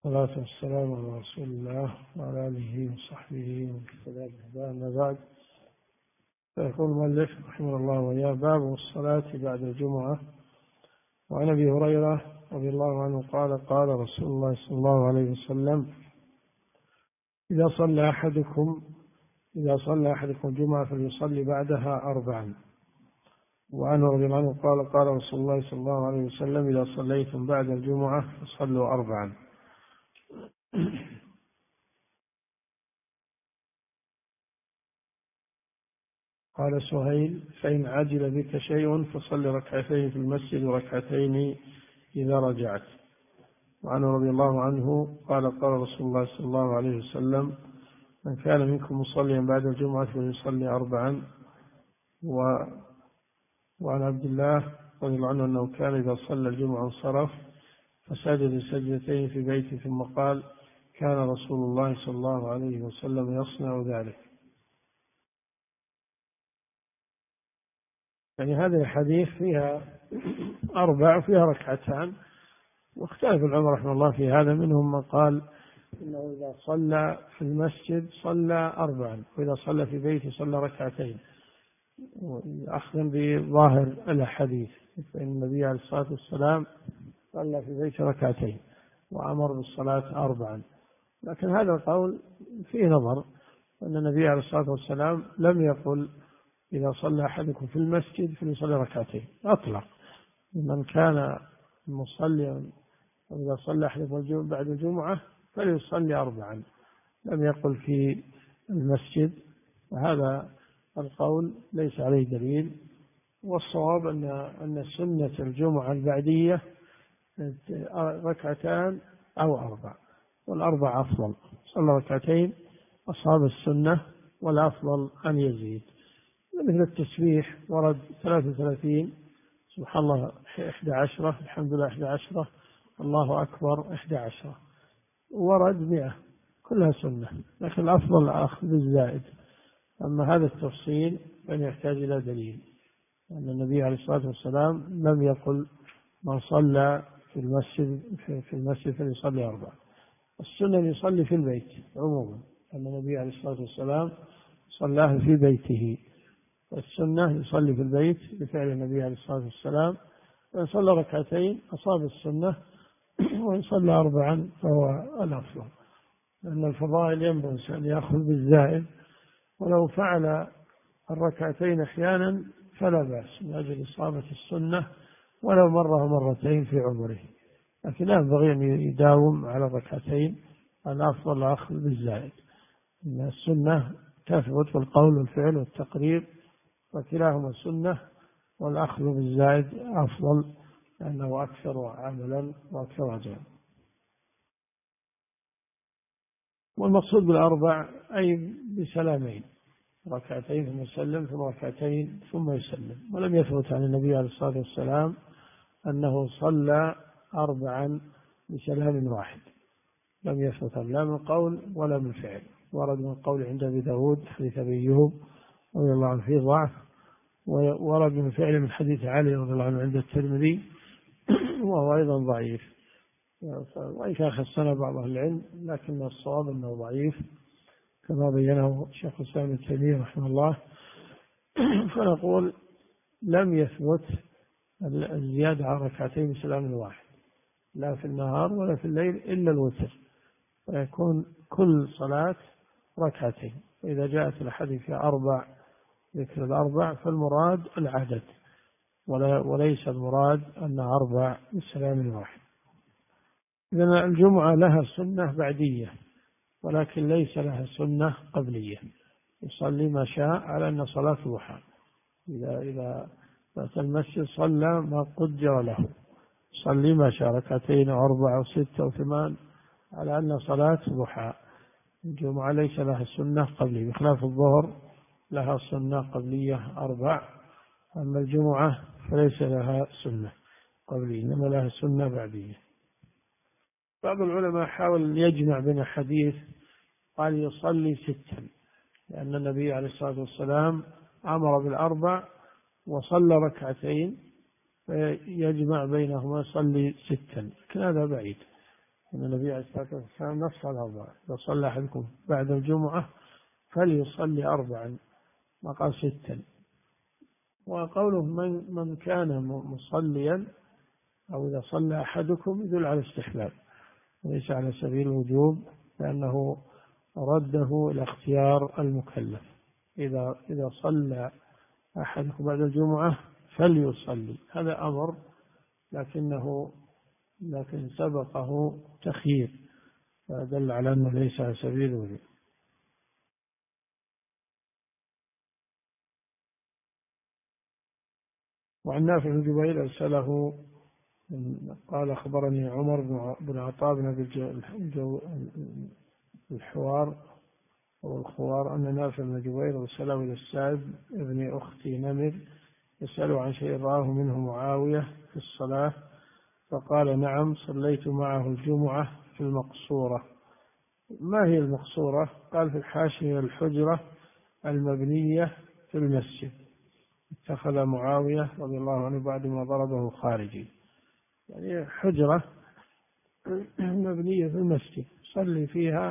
والصلاة والسلام على رسول الله وعلى آله وصحبه ومن اهتدى بهداه. أما بعد، فيقول المؤلف رحمه الله وإياه: باب الصلاة بعد الجمعة. وعن أبي هريرة رضي الله عنه قال: قال رسول الله صلى الله عليه وسلم: إذا صلى أحدكم الجمعة فليصلي بعدها 4. وعنه رضي الله عنه قال: قال رسول الله صلى الله عليه وسلم: إذا صليتم بعد الجمعة فصلوا 4. قال سهيل: فإن عجل بك شيء فصل ركعتين في المسجد وركعتين إذا رجعت. وعنه رضي الله عنه قال: قال رسول الله صلى الله عليه وسلم: من كان منكم مصليا بعد الجمعة فليصلي 4. وعن عبد الله رضي الله عنه أنه كان إذا صلى الجمعة انصرف فسجد سجدتين في بيته ثم قال: كان رسول الله صلى الله عليه وسلم يصنع ذلك. يعني هذه الحديث فيها 4 وفيها ركعتان، واختلف العلماء رحمه الله في هذا. منهم من قال إنه إذا صلى في المسجد صلى 4، وإذا صلى في بيته صلى ركعتين، أخذا بظاهر الحديث، فإن النبي عليه الصلاة والسلام صلى في بيته ركعتين وأمر بالصلاة 4. لكن هذا القول فيه نظر، أن النبي عليه الصلاة والسلام لم يقل إذا صلى أحدكم في المسجد فليصلي ركعتين، أطلق من كان مصليا وإذا صلى أحدكم بعد الجمعة فليصلي 4، لم يقل في المسجد. وهذا القول ليس عليه دليل، والصواب أن سنة الجمعة البعدية 2 أو 4، والأربع أفضل. صلى ركعتين أصحاب السنة، والأفضل أن يزيد. مثل التسبيح ورد 33، سبحان الله 11، الحمد لله 11، الله أكبر 11، ورد 100، كلها سنة، لكن الأفضل الأخذ بالزائد. أما هذا التفصيل فإن يحتاج إلى دليل، أن النبي عليه الصلاة والسلام لم يقل من صلى في المسجد فليصلي 4. السنة يصلي في البيت عموما، أن النبي عليه الصلاة والسلام صلاه في بيته، والسنة يصلي في البيت بفعل النبي عليه الصلاة والسلام. وإن صلى ركعتين أصاب السنة، وإن صلى 4 فهو الأفضل، لأن الفضائل ينبغي أن يأخذ بالزائد، ولو فعل الركعتين أحيانا فلا بأس من أجل إصابة السنة، ولو مرة مرتين في عمره، لكن لا ينبغي أن يداوم على الركعتين، الأفضل أخذ بالزائد. إن السنة تثبت بالقول والفعل والتقرير، وكلاهما سنة، والأخذ بالزائد أفضل، لأنه أكثر عملا وأكثر أجرا. والمقصود بال4 أي بسلامين، ركعتين ثم يسلم، ثم ركعتين ثم يسلم. ولم يثبت عن النبي عليه الصلاة والسلام أنه صلى 4 بسلام واحد، لم يثبت لا من قول ولا من فعل. ورد من قول عند أبي داود حديث أبي أيوب رضي الله عنه فيه ضعف، ورد من فعل من حديث علي رضي الله عنه عند الترمذي وهو أيضا ضعيف، وإن كان حسنه بعض أهل العلم، لكن الصواب أنه ضعيف كما بينه شيخ الإسلام ابن تيمية رحمه الله. فنقول لم يثبت الزيادة على ركعتين بسلام واحد، لا في النهار ولا في الليل إلا الوتر، ويكون كل صلاة ركعتين. إذا جاءت الحديث في 4 ذكر ال4 فالمراد العدد، وليس المراد أن 4 بسلام واحد. إذن الجمعة لها سنة بعدية، ولكن ليس لها سنة قبلية. يصلي ما شاء على أن صلاة ضحى، إذا أتى المسجد صلى ما قدر له، صلي ما شاء 2 أو 4 أو 6 أو 8 على أن صلاة ضحى. الجمعة ليس لها سنة قبلية، بخلاف الظهر لها سنة قبلية 4، أما الجمعة فليس لها سنة قبلية، إنما لها سنة بعدية. بعض العلماء حاول أن يجمع بين حديث، قال يصلي 6، لأن النبي عليه الصلاة والسلام أمر بال4 وصلى ركعتين، فيجمع بينهما يصلي 6، لكن هذا بعيد، أن النبي عليه الصلاة والسلام نص على الأربعة: إذا صلى أحدكم بعد الجمعة فليصلي 4، ما قال 6. وقوله من كان مصليا أو إذا صلى أحدكم يدل على الاستحباب وليس على سبيل الوجوب، لأنه رده إلى اختيار المكلف. إذا صلى أحدكم بعد الجمعة فليصلي، هذا أمر، لكن سبقه تخيير، فدل على أنه ليس على سبيل الوجوب. وعن نافع بن جبير أرسله قال: أخبرني عمر بن عطاء بن الحوار أو الخوار أن نافع بن جبير أرسله إلى السائب ابن أخت نمر يسأله عن شيء رآه منه معاوية في الصلاة، فقال: نعم، صليت معه الجمعة في المقصورة. ما هي المقصورة؟ قال: في الحاشية الحجرة المبنية في المسجد، اتخذ معاوية رضي الله عنه بعد ما ضربه خارجي، يعني حجرة مبنية في المسجد صلي فيها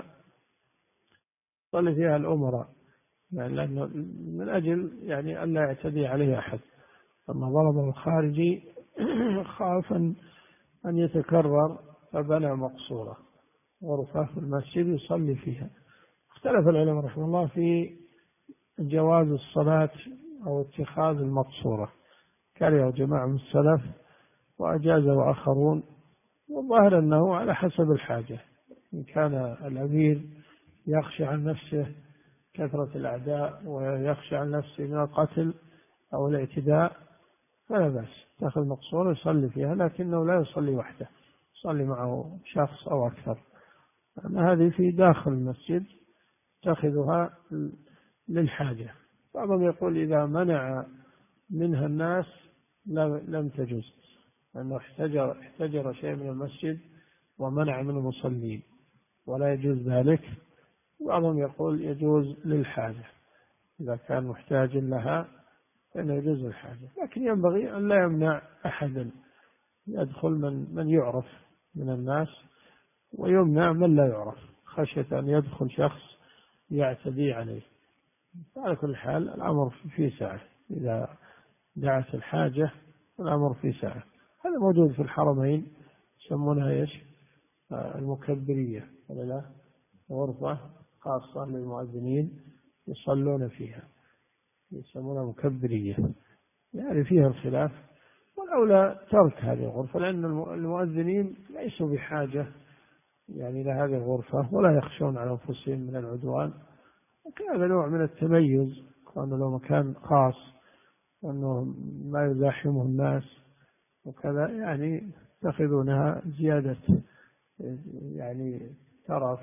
الأمراء، يعني لأنه من أجل يعني أن لا يعتدي عليه أحد. لما ضربه الخارجي خاف أن يتكرر، فبنى مقصورة، غرفة في المسجد يصلي فيها. اختلف العلماء رحمه الله في جواز الصلاة أو اتخاذ المقصورة، كره جماعة من السلف وأجازه آخرون، والظاهر أنه على حسب الحاجة. إن كان الأمير يخشى عن نفسه كثرة الأعداء ويخشى عن نفسه من القتل أو الاعتداء فلا بأس، تأخذ مقصورة يصلي فيها، لكنه لا يصلي وحده، يصلي معه شخص أو أكثر. أما هذه في داخل المسجد تأخذها للحاجة. بعضهم يقول إذا منع منها الناس لم تجوز، لأنه احتجر شيء من المسجد ومنع من المصلين ولا يجوز ذلك. بعضهم يقول يجوز للحاجة، إذا كان محتاج لها فإنه يجوز للحاجة، لكن ينبغي أن لا يمنع أحدا، يدخل من يعرف من الناس ويمنع من لا يعرف، خشية أن يدخل شخص يعتدي عليه. على كل حال الأمر في سعة، إذا دعت الحاجة الأمر في سعة. هذا موجود في الحرمين، يسمونها إيش؟ المكبرية، ولا لا؟ غرفة خاصة للمؤذنين يصلون فيها، يسمونها مكبرية، يعني فيها الخلاف، والأولى ترك هذه الغرفة، لأن المؤذنين ليسوا بحاجة يعني إلى هذه الغرفة ولا يخشون على أنفسهم من العدوان. هذا نوع من التميز، كأنه له مكان خاص وأنه ما يزاحمه الناس وكذا، يعني يتخذونها زيادة يعني ترف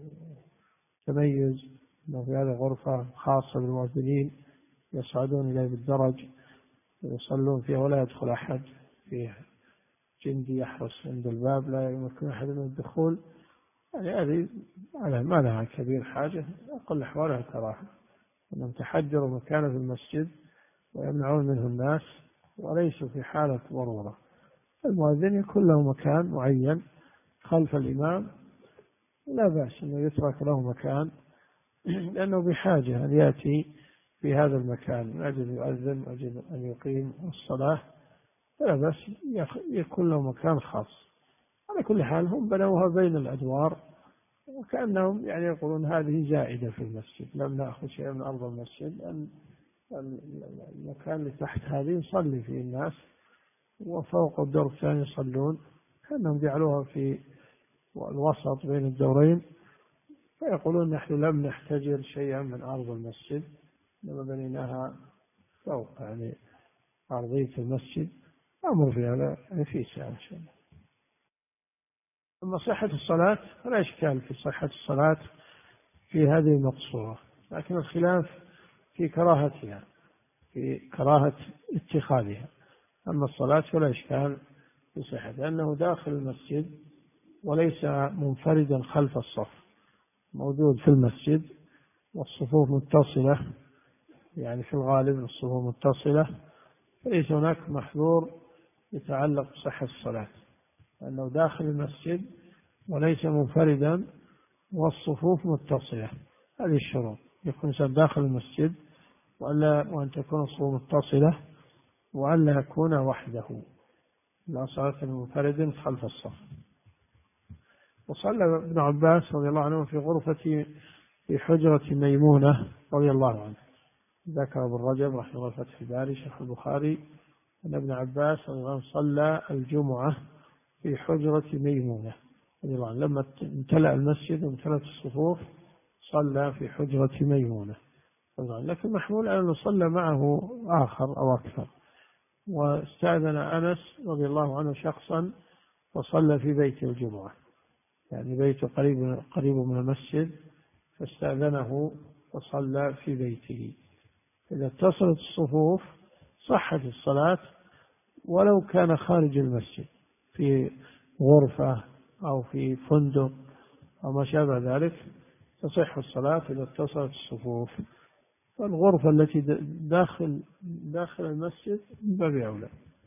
وتميز، أنه في هذه الغرفة خاصة بالمؤذنين يصعدون إليه بالدرج ويصلون فيها ولا يدخل أحد، فيها جندي يحرس عند الباب لا يمكن أحد من الدخول. يعني هذه ما لها كبير حاجة، أقل أحوالها كراهة، أنهم تحجروا مكانا في المسجد ويمنعون منه الناس وليسوا في حالة ضرورة. المؤذن يكون له مكان معين خلف الإمام، لا بأس أنه يترك له مكان، لأنه بحاجة أن يأتي في هذا المكان من أجل يؤذن، من أجل أن يقيم الصلاة، لا بأس يكون له مكان خاص. على كل حال هم بنوها بين الأدوار، وكأنهم يعني يقولون هذه زائدة في المسجد، لم نأخذ شيئا من أرض المسجد، أن المكان اللي تحت هذه يصلي فيه الناس وفوق الدور الثاني يصلون، كأنهم جعلوها في الوسط بين الدورين، فيقولون نحن لم نحتجر شيئا من أرض المسجد، لما بنيناها فوق يعني أرضية المسجد. أمر في هذا يعني في ساعة إن شاء الله. أما صحة الصلاة فلا إشكال في صحة الصلاة في هذه المقصورة، لكن الخلاف في كراهتها، في كراهة اتخاذها. أما الصلاة فلا إشكال في صحة، لأنه داخل المسجد وليس منفردا خلف الصف، موجود في المسجد والصفوف متصلة، يعني في الغالب الصفوف متصلة، فليس هناك محظور يتعلق بصحة الصلاة، لأنه داخل المسجد وليس منفردا والصفوف متصلة. هذه الشروط: يكون الإنسان داخل المسجد، وأن تكون الصفوف متصلة، وأن لا يكون وحده، لا صلاة منفرد خلف الصف. وصلى ابن عباس رضي الله عنه في غرفة في حجرة ميمونة رضي الله عنه. ذكر ابن رجب رحمه الله فتح الباري شيخ البخاري أن ابن عباس رضي الله عنه صلى الجمعة في حجرة ميمونة رضي الله عنه. لما امتلأ المسجد وامتلأت الصفوف صلى في حجرة ميمونة، لكن محمول على أنه صلى معه آخر أو أكثر. واستأذن أنس رضي الله عنه شخصا وصلى في بيت الجمعة، يعني بيته قريب من المسجد، فاستأذنه وصلى في بيته. إذا اتصلت الصفوف صحت الصلاة ولو كان خارج المسجد في غرفة أو في فندق أو ما شابه ذلك، تصح الصلاة إذا اتصلت الصفوف. والغرفة التي داخل المسجد من باب أولى.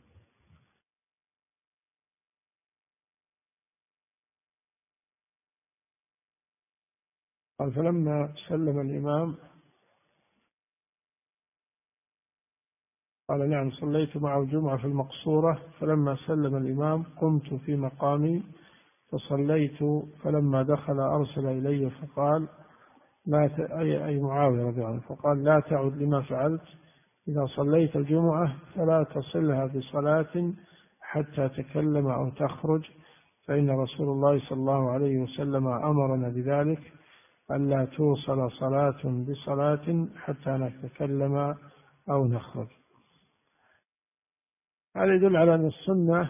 قال: فلما سلم الإمام قال: نعم صليت معه الجمعة في المقصورة، فلما سلم الإمام قمت في مقامي فصليت، فلما دخل أرسل إلي فقال: أي معاوية رضي الله عنه، فقال: لا تعد لما فعلت، إذا صليت الجمعة فلا تصلها بصلاة حتى تكلم أو تخرج، فإن رسول الله صلى الله عليه وسلم أمرنا بذلك، ألا توصل صلاة بصلاة حتى نتكلم أو نخرج. هذا يدل على أن السنة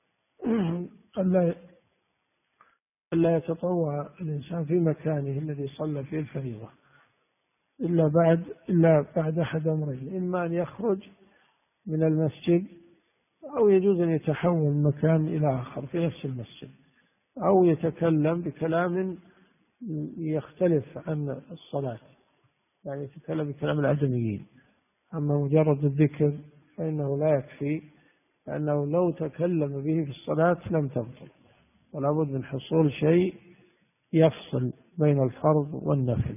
ألا يتطوع الإنسان في مكانه الذي صلى فيه الفريضة إلا بعد أحد أمرين: إما أن يخرج من المسجد، أو يجوز أن يتحول من مكان إلى آخر في نفس المسجد، أو يتكلم بكلام يختلف عن الصلاة، يعني يتكلم بكلام العجميين. أما مجرد الذكر فإنه لا يكفي، لأنه لو تكلم به في الصلاة لم تبطل، ولا بد من حصول شيء يفصل بين الفرض والنفل،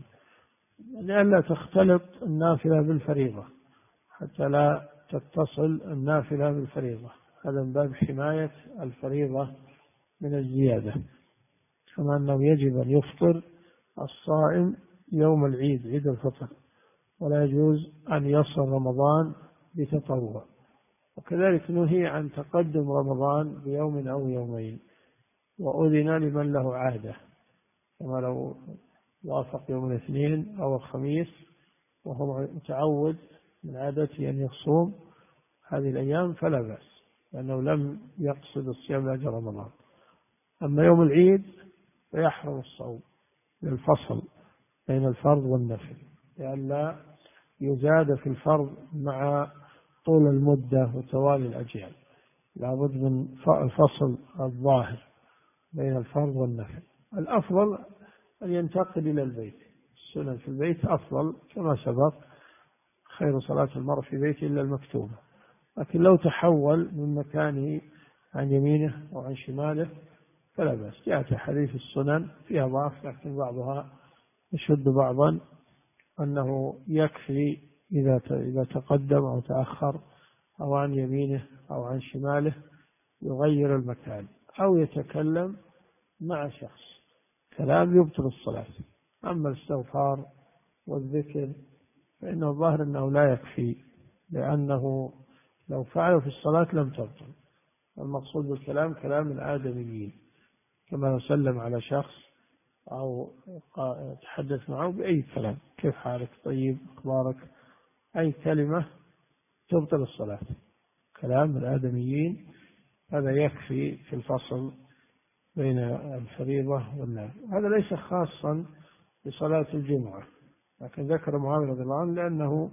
لئلا تختلط النافلة بالفريضة، حتى لا تتصل النافلة بالفريضة. هذا من باب حماية الفريضة من الزيادة. كما أنه يجب أن يفطر الصائم يوم العيد، عيد الفطر، ولا يجوز أن يصل رمضان بتطوع. وكذلك نهي عن تقدم رمضان بيوم أو يومين، وأذن لمن له عادة، كما لو وافق يوم الاثنين أو الخميس وهو متعود من عادته أن يصوم هذه الأيام فلا بأس، لأنه لم يقصد الصيام لأجل رمضان. أما يوم العيد فيحرم الصوم للفصل بين الفرض والنفل، لئلا يزاد في الفرض مع طول المدة وتوالي الأجيال. لابد من الفصل الظاهر بين الفرض والنفل. الأفضل أن ينتقل إلى البيت، السنن في البيت أفضل كما سبق: خير صلاة المرء في بيته إلا المكتوبة. لكن لو تحول من مكانه عن يمينه وعن شماله فلا بأس. جاءت حديث السنن فيها ضعف، لكن بعضها يشد بعضا، أنه يكفي إذا تقدم أو تأخر أو عن يمينه أو عن شماله يغير المكان أو يتكلم مع شخص كلام يبطل الصلاة. أما الاستغفار والذكر فإنه الظاهر أنه لا يكفي، لأنه لو فعله في الصلاة لم تبطل. المقصود بالكلام كلام الآدميين، كما لو سلم على شخص أو تحدث معه بأي كلام: كيف حالك، طيب، أخبارك، أي كلمة تبطل الصلاة. كلام الآدميين هذا يكفي في الفصل بين الفريضة والنافلة. هذا ليس خاصا بصلاة الجمعة، لكن ذكر معاوية رضي الله عنه لأنه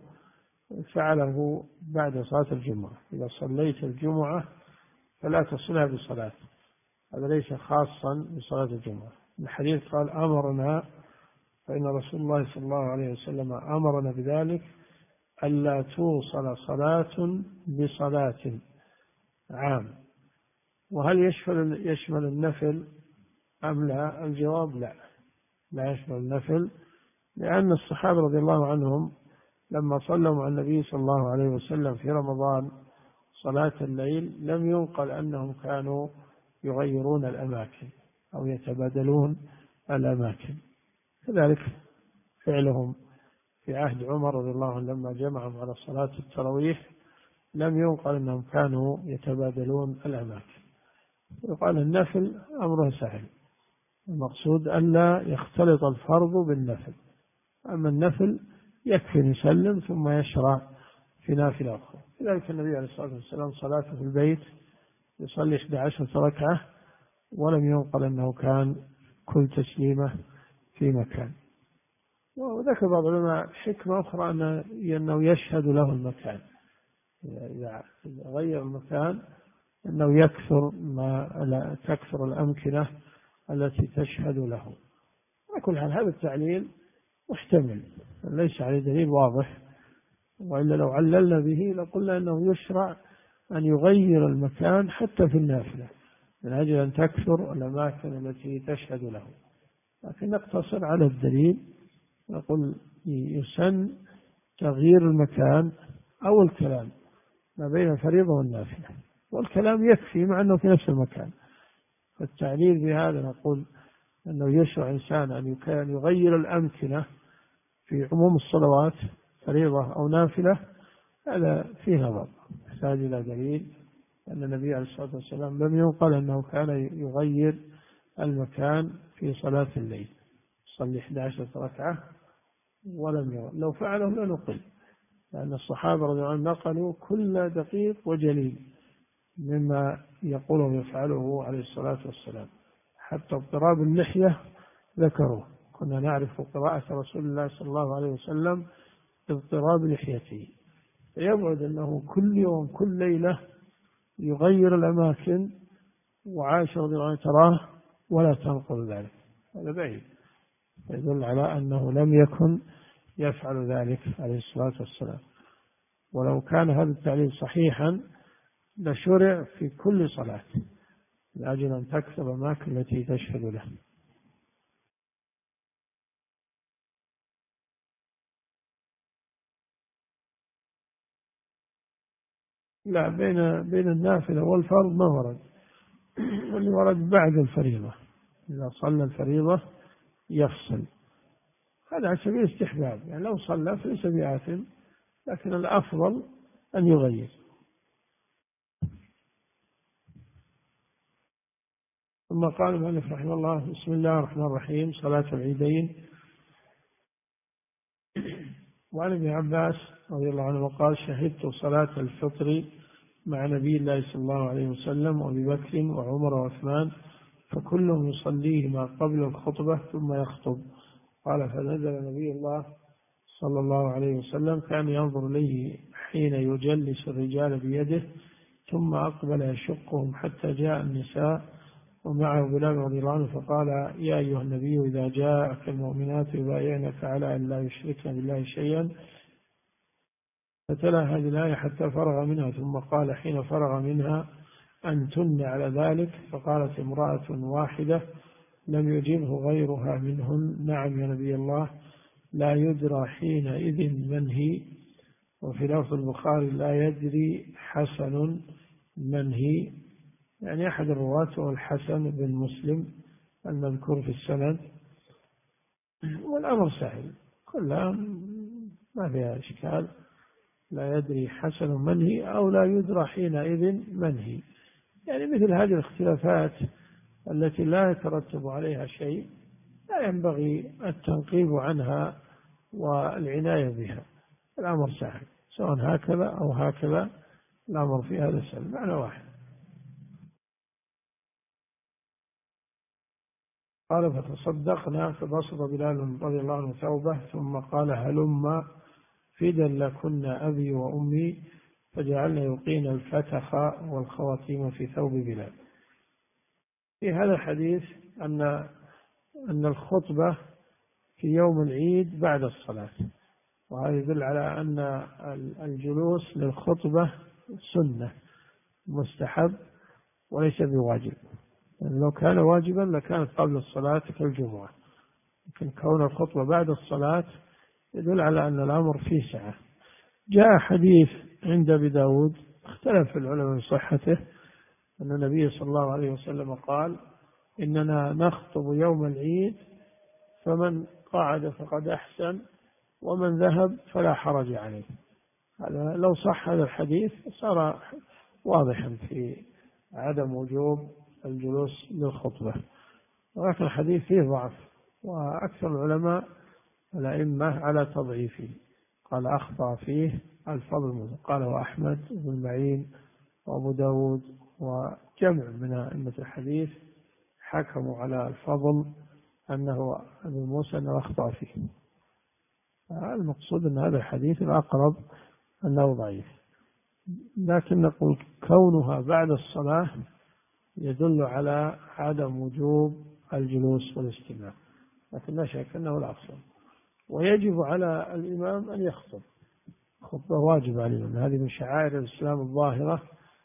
فعله بعد صلاة الجمعة: إذا صليت الجمعة فلا تصلها بصلاة. هذا ليس خاصا بصلاة الجمعة. الحديث قال: أمرنا، فإن رسول الله صلى الله عليه وسلم أمرنا بذلك، ألا توصل صلاة بصلاة عام. وهل يشمل النفل أم لا؟ الجواب لا، لا يشمل النفل، لأن الصحابة رضي الله عنهم لما صلوا مع النبي صلى الله عليه وسلم في رمضان صلاة الليل لم ينقل أنهم كانوا يغيرون الأماكن أو يتبادلون الأماكن. كذلك فعلهم في عهد عمر رضي الله عنه لما جمعهم على صلاة التراويح لم ينقل أنهم كانوا يتبادلون الأماكن. يقال النفل أمره سهل، المقصود ألا يختلط الفرض بالنفل، أما النفل يكفي يسلم ثم يشرع في نافلة أخرى. لذلك النبي عليه الصلاة والسلام صلاته في البيت يصلي 11 ركعة ولم ينقل أنه كان كل تسليمة في مكان. وذكر بعض العلماء حكمة أخرى أنه يشهد له المكان، إذا غير المكان أنه تكثر الأمكنة التي تشهد له. على كل حال هذا التعليل محتمل ليس عليه دليل واضح، وإلا لو عللنا به لقلنا أنه يشرع أن يغير المكان حتى في النافلة من أجل أن تكثر الأماكن التي تشهد له، لكن نقتصر على الدليل نقول يسن تغيير المكان أو الكلام ما بين الفريضة والنافلة، والكلام يكفي مع أنه في نفس المكان. فالتعليل بهذا نقول أنه يشرع إنسان أن يغير الأمكنة في عموم الصلوات فريضة أو نافلة، هذا فيه نظر يحتاج إلى دليل، أن النبي عليه الصلاة والسلام لم ينقل أنه كان يغير المكان في صلاة الليل، صلي 11 ركعة ولم يغير. لو فعله لنقل، لأن الصحابة رضي الله عنهم نقلوا كل دقيق وجليل مما يقوله ويفعله عليه الصلاة والسلام، حتى اضطراب اللحية ذكروه، كنا نعرف قراءة رسول الله صلى الله عليه وسلم اضطراب لحيته، فيبعد أنه كل يوم كل ليلة يغير الأماكن، وعائشة رضي الله عنها تراه ولا تنقل ذلك، هذا بعيد، يدل على أنه لم يكن يفعل ذلك عليه الصلاة والسلام. ولو كان هذا التعليل صحيحا لشرع في كل صلاة لأجل أن تكثر الأماكن التي تشهد له. لا، بين النافلة والفرض ما ورد، اللي ورد بعد الفريضة، إذا صلى الفريضة يفصل، هذا على سبيل الاستحباب، يعني لو صلى فليس بآثم، لكن الأفضل أن يغير. ثم قال المؤلف رحمه الله: بسم الله الرحمن الرحيم، صلاة العيدين. وعن ابن عباس رضي الله عنه قال: شهدت صلاة الفطر مع نبي الله صلى الله عليه وسلم وأبي بكر وعمر وعثمان، فكلهم يصليه ما قبل الخطبة ثم يخطب. قال: فنزل نبي الله صلى الله عليه وسلم كان ينظر إليه حين يجلس الرجال بيده، ثم أقبل يشقهم حتى جاء النساء ومعه بلال رضي الله عنه، فقال: يا أيها النبي إذا جاءك المؤمنات يبايعنك على أن لا يشركن بالله شيئا، فتلا هذه الآية حتى فرغ منها، ثم قال حين فرغ منها: أنتن على ذلك؟ فقالت امرأة واحدة لم يجبه غيرها منهن: نعم يا نبي الله، لا يدرى حينئذ من هي. وفي لفظ البخاري: لا يدري حسن من هي، يعني أحد الرواة هو الحسن بن مسلم المذكور في السند. والأمر سهل كلها ما فيها إشكال، لا يدري حسن من هي أو لا يدرى حينئذ من هي، يعني مثل هذه الاختلافات التي لا يترتب عليها شيء لا ينبغي التنقيب عنها والعناية بها، الأمر سهل، سواء هكذا أو هكذا الأمر في هذا سهل، معنى واحد. قال: فتصدقنا، فبسط بلال رضي الله عنه ثوبه ثم قال: هلم فدا لكن أبي وأمي، فجعلنا يلقين الفتخ والخواتيم في ثوب بلال. في هذا الحديث أن الخطبة في يوم العيد بعد الصلاة، وهذا يدل على أن الجلوس للخطبة سنة مستحب وليس بواجب، يعني لو كان واجبا لكانت قبل الصلاة كالجمعة، لكن كون الخطبة بعد الصلاة يدل على أن الأمر فيه سعة. جاء حديث عند أبي داود اختلف العلماء في صحته، أن النبي صلى الله عليه وسلم قال: إننا نخطب يوم العيد، فمن قعد فقد أحسن، ومن ذهب فلا حرج عليه. هذا لو صح هذا الحديث صار واضحا في عدم وجوب الجلوس للخطبة، ولكن الحديث فيه ضعف، وأكثر العلماء الأئمة على تضعيفه. قال أخطأ فيه الفضل، قاله أحمد بن معين وأبو داود وجمع من أئمة الحديث حكموا على الفضل أنه أبو موسى أنه أخطأ فيه. المقصود أن هذا الحديث الأقرب أنه ضعيف، لكن نقول كونها بعد الصلاة يدل على عدم وجوب الجلوس والاستماع، لكن لا شك أنه الأفضل. ويجب على الإمام أن يخطب، خطبة واجب عليه، هذه من شعائر الإسلام الظاهرة،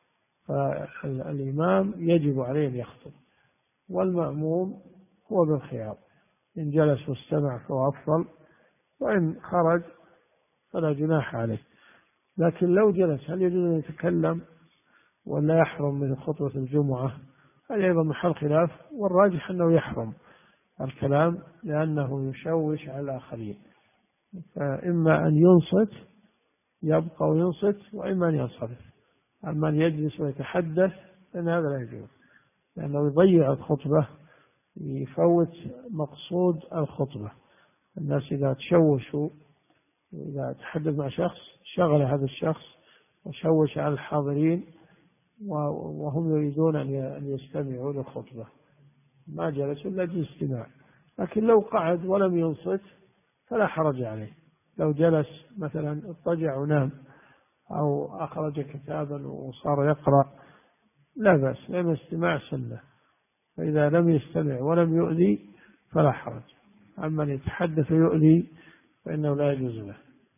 فالإمام يجب عليه أن يخطب، والمأموم هو بالخيار، إن جلس واستمع فهو أفضل، وإن خرج فلا جناح عليه. لكن لو جلس هل يجوز أن يتكلم ولا يحرم من خطبة الجمعة؟ هذا أيضا محل خلاف، والراجح أنه يحرم الكلام لأنه يشوش على الآخرين، فإما أن ينصت يبقى وينصت، وإما أن ينصرف. أما أن يجلس ويتحدث فإن هذا لا يجوز، لأنه يضيع الخطبة، يفوت مقصود الخطبة. الناس إذا تشوشوا، إذا تحدث مع شخص شغل هذا الشخص وشوش على الحاضرين وهم يريدون أن يستمعوا للخطبة، ما جلسوا إلا للاستماع. لكن لو قعد ولم ينصت فلا حرج عليه. لو جلس مثلا اضطجع ونام، أو أخرج كتابا وصار يقرأ، لا بأس، لأن الاستماع سنة، فإذا لم يستمع ولم يؤذي فلا حرج. أما أن يتحدث ويؤذي فإنه لا يجوز له.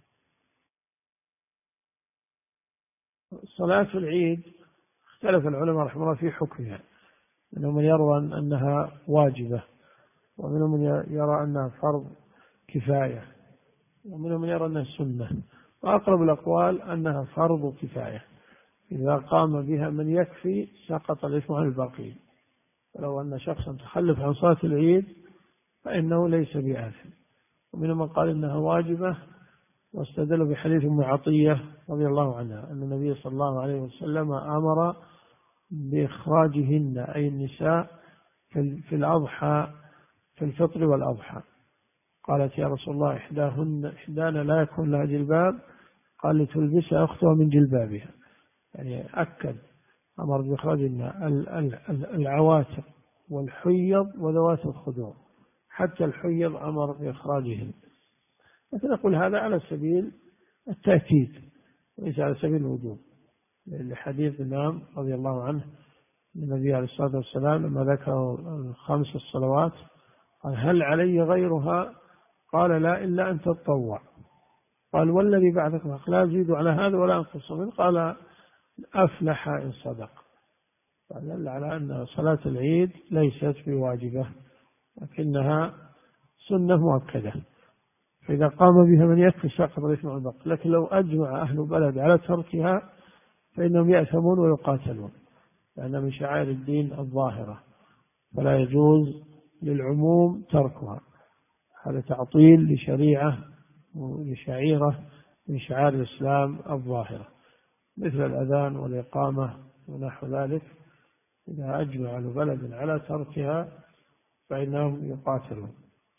صلاة العيد اختلف العلماء رحمه الله في حكمها، منهم من يرى أنها واجبة، ومنهم من يرى أنها فرض كفاية، ومنهم من يرى أنها سنة، وأقرب الأقوال أنها فرض كفاية، إذا قام بها من يكفي سقط الإثم عن الباقين. ولو أن شخصا تخلف عن صلاة العيد فإنه ليس بآثم. ومنهم من قال إنها واجبة، واستدلوا بحديث أم عطية رضي الله عنها أن النبي صلى الله عليه وسلم أمر بإخراجهن، أي النساء، في الأضحى، في الفطر والأضحى. قالت: يا رسول الله إحدانا لا يكون لها جلباب، قال: لتلبسها أختها من جلبابها. يعني أكد، أمر بإخراجهن العواتق والحيض وذوات الخدور، حتى الحيض أمر بإخراجهن. لكن أقول هذا على سبيل التأكيد وليس على سبيل الوجوب، لحديث الإمام رضي الله عنه النبي عليه الصلاة والسلام لما ذكر الخمس الصلوات قال: هل علي غيرها؟ قال: لا، إلا أن تتطوع. قال: والذي بعدك لا أزيد على هذا ولا أنقص منه. قال: أفلح إن صدق. فدل على أن صلاة العيد ليست بواجبة، لكنها سنة مؤكدة، فإذا قام بها من يكفي سقط الإثم عن الباقي. لكن لو أجمع أهل بلد على تركها فإنهم يأثمون ويقاتلون، لأنها من شعائر الدين الظاهرة، فلا يجوز للعموم تركها. هذا تعطيل لشريعة ولشعيرة من شعائر الإسلام الظاهرة، مثل الأذان والإقامة ونحو ذلك. إذا أجمع أهل بلد على تركها فإنهم يقاتلون.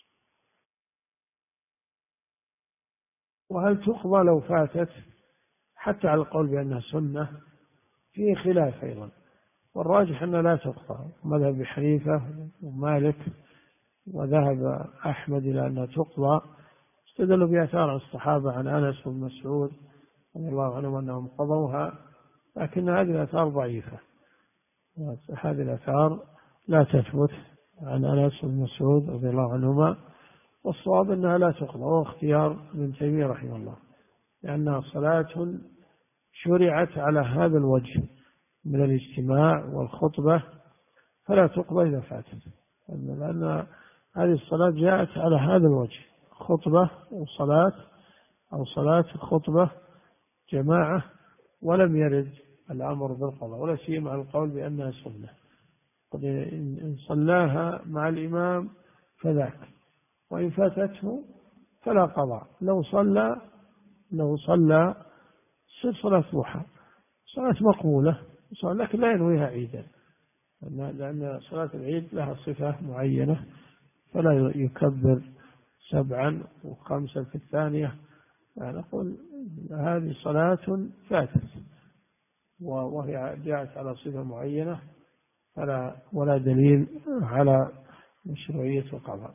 وهل تقضى لو فاتت؟ حتى على القول بأنها سنة فيه خلاف أيضا، والراجح أنها لا تقضى، مذهب أبي حنيفة ومالك، وذهب أحمد إلى أنها تقضى، استدلوا بآثار عن الصحابة عن أنس بن مسعود رضي الله عنهم أنهم قضوها، لكن هذه الآثار ضعيفة، هذه الآثار لا تثبت عن أنس بن مسعود رضي الله عنهما، والصواب أنها لا تقضى، وهو اختيار ابن تيمية رحمه الله، لأنها صلاة شرعت على هذا الوجه من الاجتماع والخطبة، فلا تقضى إذا فاتت، لأن هذه الصلاة جاءت على هذا الوجه، خطبة وصلاة، أو صلاة خطبة جماعة، ولم يرد الأمر بالقضاء، ولا سيما على القول بأنها سنة. إن صلاها مع الإمام فذاك، وإن فاتته فلا قضاء. لو صلى تصير صلاة ضحى، صلاة مقبولة، لكن لا ينويها عيدا، لأن صلاة العيد لها صفة معينة، فلا يكبر 7 و5 في الثانية. نقول هذه صلاة فاتت وهي جاءت على صفة معينة، ولا دليل على مشروعية القضاء.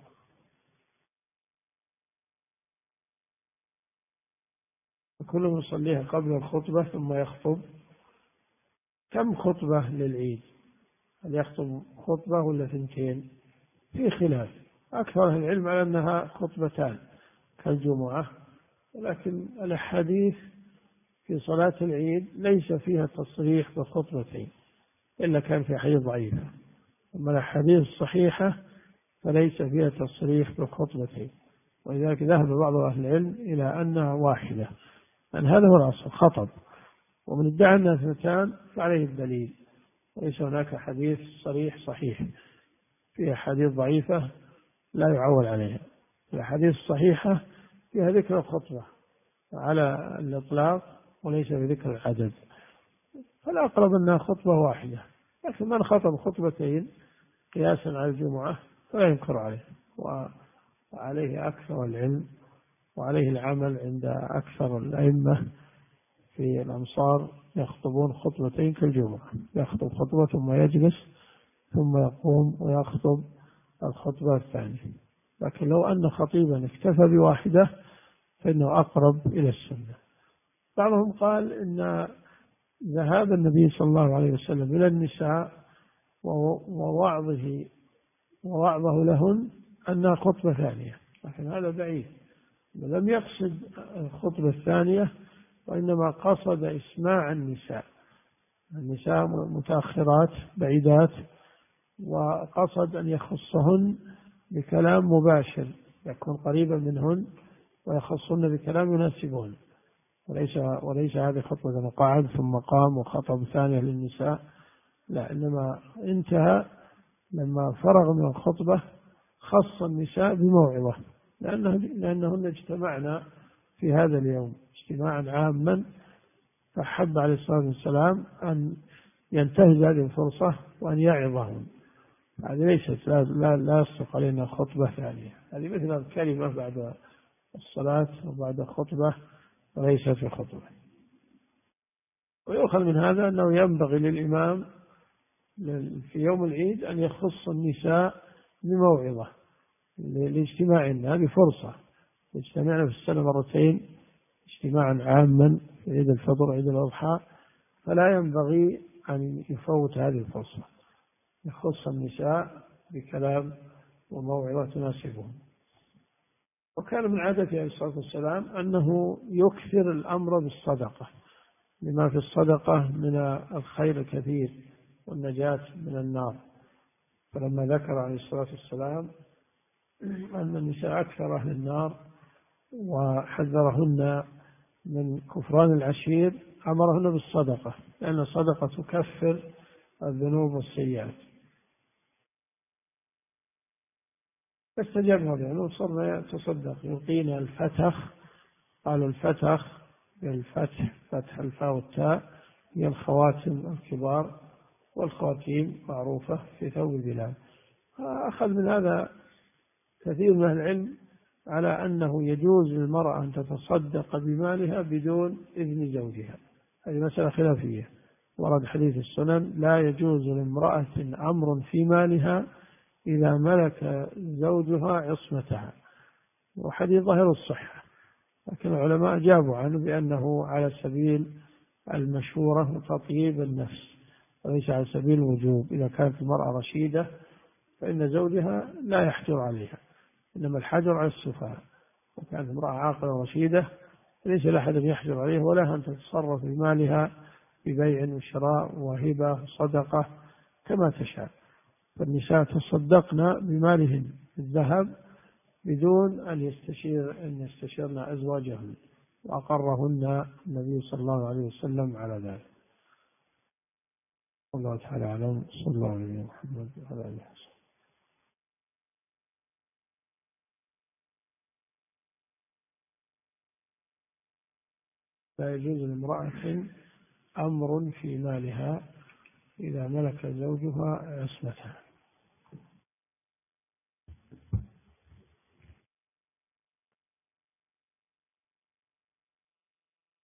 كل يصليها قبل الخطبة ثم يخطب. كم خطبة للعيد؟ هل يخطب خطبة ولا 2؟ في خلاف. أكثر أهل العلم على أنها خطبتان كالجمعة، ولكن الأحاديث في صلاة العيد ليس فيها تصريح بخطبتين، إلا كان في أحاديث ضعيفة. أما الأحاديث الصحيحة فليس فيها تصريح بالخطبتين، ولذلك ذهب بعض أهل العلم إلى أنها واحدة، أن هذا هو الأصل، خطب. ومن ادعى أنها 2 فعليه الدليل، وليس هناك حديث صريح صحيح. فيها حديث ضعيفة لا يعول عليها. الأحاديث الصحيحة فيها ذكر الخطبة على الإطلاق وليس بذكر العدد، فالأقرب أنها خطبة واحدة. لكن من خطب خطبتين قياسا على الجمعة فلا ينكر عليه، وعليه أكثر العلم وعليه العمل عند أكثر الأئمة في الأمصار، يخطبون خطبتين كالجمعة، يخطب خطبة ثم يجلس ثم يقوم ويخطب الخطبة الثانية. لكن لو أن خطيبا اكتفى بواحدة فإنه أقرب إلى السنة. بعضهم قال إن ذهاب النبي صلى الله عليه وسلم إلى النساء ووعظه لهن أنها خطبة ثانية، لكن هذا بعيد، لم يقصد الخطبة الثانية، وإنما قصد إسماع النساء متأخرات بعيدات، وقصد أن يخصهن بكلام مباشر يكون قريبا منهن، ويخصهن بكلام يناسبهن، وليس هذه خطبة قعد ثم قام وخطب ثانية للنساء، لا، إنما انتهى لما فرغ من الخطبة خص النساء بموعظة، لأنهن اجتمعنا في هذا اليوم اجتماعا عاما، فحب عليه الصلاة والسلام أن ينتهز هذه الفرصة وأن يعظهم. هذه ليست لا يصدق علينا خطبة ثانية، هذه مثل الكلمة بعد الصلاة وبعد الخطبة، وليست في خطبة. ويؤخذ من هذا أنه ينبغي للإمام في يوم العيد أن يخص النساء بموعظة لاجتماعهن، هذه فرصة، اجتمعنا في السنة مرتين اجتماعا عاما في عيد الفطر وعيد الأضحى، فلا ينبغي أن يفوت هذه الفرصة، يخص النساء بكلام وموعظة تناسبهم. وكان من عادته عليه الصلاة والسلام أنه يكثر الأمر بالصدقة، لما في الصدقة من الخير الكثير والنجاة من النار. فلما ذكر عليه الصلاة والسلام أن النساء أكثر أهل النار وحذرهن من كفران العشير أمرهن بالصدقة، لأن الصدقة تكفر الذنوب والسيئات. فاستجبنا لأنه صرنا يتصدق، يلقينا الفتخ، قالوا الفتخ بالفتح، فتح الفاء والتاء، هي الخواتم الكبار، والخواتيم معروفة في ثوب البلاد. أخذ من هذا كثير من العلم على أنه يجوز للمرأة أن تتصدق بمالها بدون إذن زوجها، هذه مسألة خلافية. ورد حديث السنن: لا يجوز لامرأة أمر في مالها إذا ملك زوجها عصمتها، وحديث ظاهر الصحة، لكن العلماء جابوا عنه بأنه على سبيل المشورة وتطييب النفس، وليس على سبيل الوجوب. إذا كانت المرأة رشيدة فإن زوجها لا يحجر عليها، إنما الحجر على السفهاء. وكانت امرأة عاقلة رشيدة ليس لأحد يحجر عليها، ولا أن تتصرف بمالها ببيع وشراء وهبة وصدقة كما تشاء. فالنساء تصدقن بمالهن الذهب بدون أن يستشيرن أزواجهن، وأقرهن النبي صلى الله عليه وسلم على ذلك. والله تعالى أعلم. صلى الله عليه محمد وعلى آله وسلم. لا يجوز لامرأة أمر في مالها إذا ملك زوجها عصمتها.